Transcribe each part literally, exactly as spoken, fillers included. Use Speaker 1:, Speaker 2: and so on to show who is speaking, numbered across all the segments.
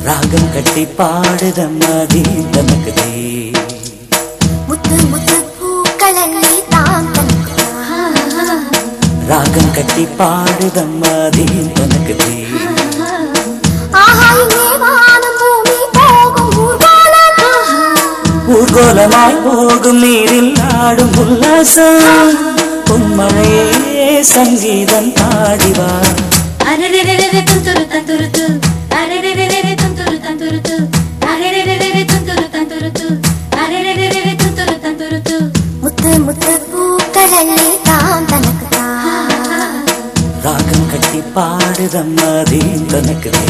Speaker 1: ராகம் கட்டி பாடுதம்மா தீந்தனக்குதே
Speaker 2: முத்து முத்து பூக்களல்லி தாம் தனக்கு
Speaker 1: ராகம் கட்டி பாடுதம்மா தீந்தனக்குதே
Speaker 2: ஆஹா இங்கே வானம் பூமி போகும் ஊர்கோலம்
Speaker 1: ஊர்கோலமாய் போகும் நீரில் ஆடும் உல்லாசம் பொன்மழையே சங்கீதம் பாடிவா
Speaker 2: அரரரரர துந்துரு தந்துருது அரரரரர துந்துரு தந்துருது அரரரரர துந்துரு தந்துருது அரரரரர துந்துரு தந்துருது முத்து முத்து பூக்களல்லி தாம் தனக்கு
Speaker 1: ராகம் கட்டி பாடுதம்மா தீந்தனக்குதே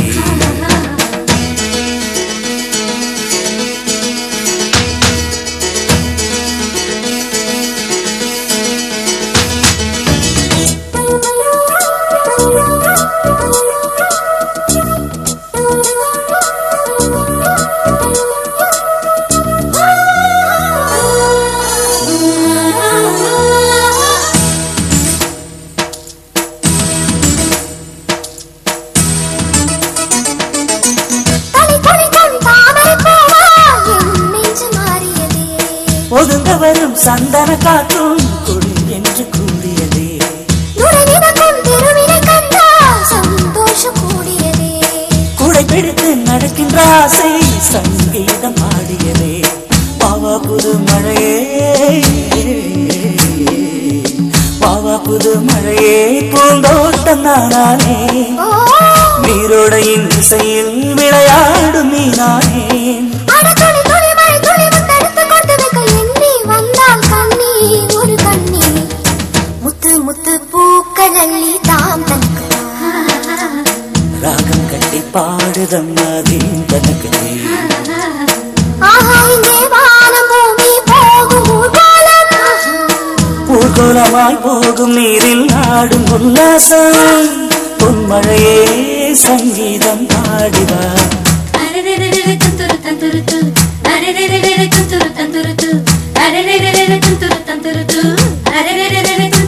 Speaker 1: ஒதுங்க வரும் சந்தன காற்றும் கொடி என்று கூறியதே
Speaker 2: சந்தோஷம் கூடியதே
Speaker 1: கூடை பிடித்து நடக்கின்ற ஆசை சங்கீதம் பாடியதே பாவா புது மழையே பாவா புது மழையே பூந்தோட்டம் நானே நீரோடையின் இசையில் விளையாடும் மீனானே ராகம் கட்டி பாடுதம்மா தீந்தனக்குதே ஊர்கோலமாய் போகும் நீரில் ஆடும் உல்லாசம் பொன்மழையே சங்கீதம் பாடிவா
Speaker 2: அரரரரர துந்துரு தந்துருது அரரரரர துந்துரு தந்துருது அரரரரர துந்துரு தந்துருது அரரரரர